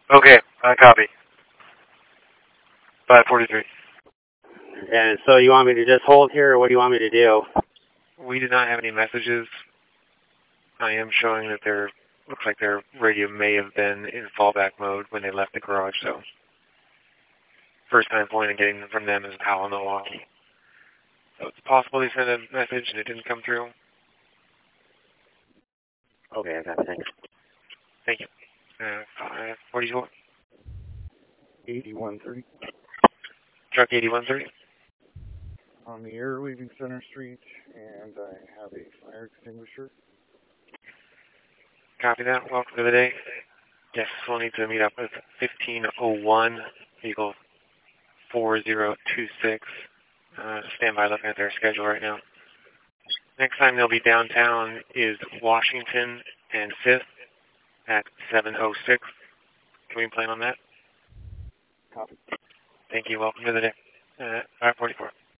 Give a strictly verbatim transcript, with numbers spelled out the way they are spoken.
Okay, I copy. five forty-three. And so you want me to just hold here, or what do you want me to do? We did not have any messages. I am showing that their looks like their radio may have been in fallback mode when they left the garage, so first time point of getting them from them is Powell Milwaukee. So it's possible they sent a message and it didn't come through. Okay, I got it. Thanks. Thank you. Uh, five forty-four. eighty-one thirty. Truck eighty-one thirty. On the air leaving Center Street, and I have a fire extinguisher. Copy that. Welcome to the day. Yes, we'll need to meet up with fifteen oh one, vehicle four zero two six. Uh, stand by looking at their schedule right now. Next time they'll be downtown is Washington and fifth at seven oh six. Can we plan on that? Copy. Thank you. Welcome to the day. Uh, five forty-four.